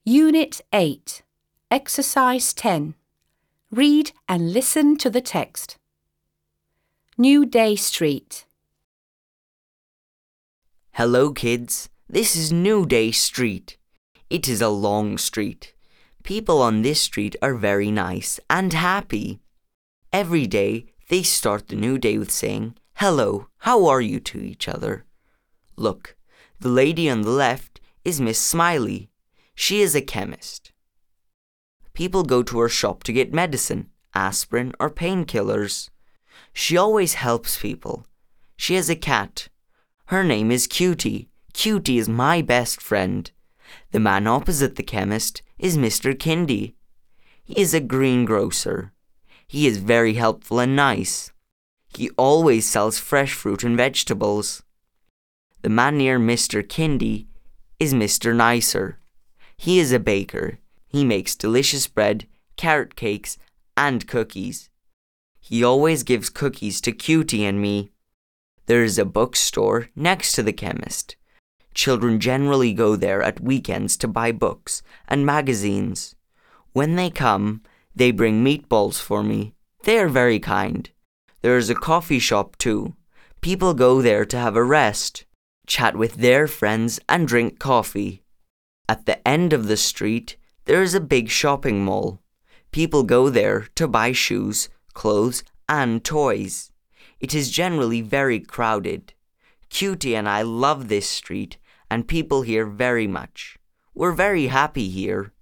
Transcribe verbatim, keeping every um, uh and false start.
Unit eight, Exercise ten. Read and listen to the text. New Day Street. Hello kids, this is New Day Street. It is a long street. People on this street are very nice and happy. Every day they start the new day with saying, "Hello, how are you?" to each other. Look, the lady on the left is Miss Smiley. She is a chemist. People go to her shop to get medicine, aspirin or painkillers. She always helps people. She has a cat. Her name is Cutie. Cutie is my best friend. The man opposite the chemist is Mister Kindy. He is a greengrocer. He is very helpful and nice. He always sells fresh fruit and vegetables. The man near Mister Kindy is Mister Nicer. He is a baker. He makes delicious bread, carrot cakes, and cookies. He always gives cookies to Cutie and me. There is a bookstore next to the chemist. Children generally go there at weekends to buy books and magazines. When they come, they bring meatballs for me. They are very kind. There is a coffee shop too. People go there to have a rest, chat with their friends and drink coffee. At the end of the street, there is a big shopping mall. People go there to buy shoes, clothes and toys. It is generally very crowded. Cutie and I love this street and people here very much. We're very happy here.